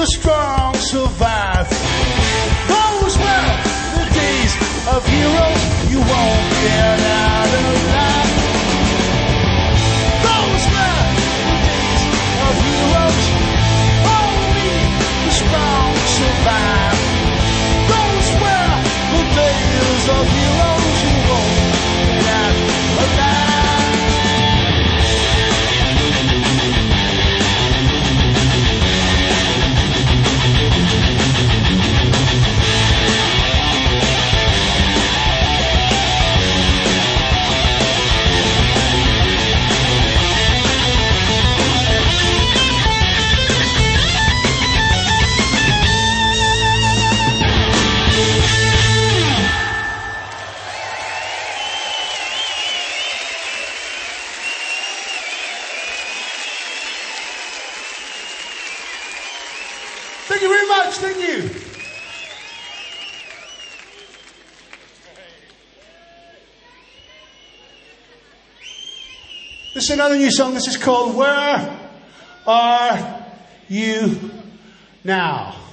the strong survive. Those were the days of heroes. You won't get out alive. Those were the days of heroes. Only the strong survive. Those were the days of heroes. You won't get out alive. Thank you very much. Thank you. This is another new song. This is called Where Are You Now?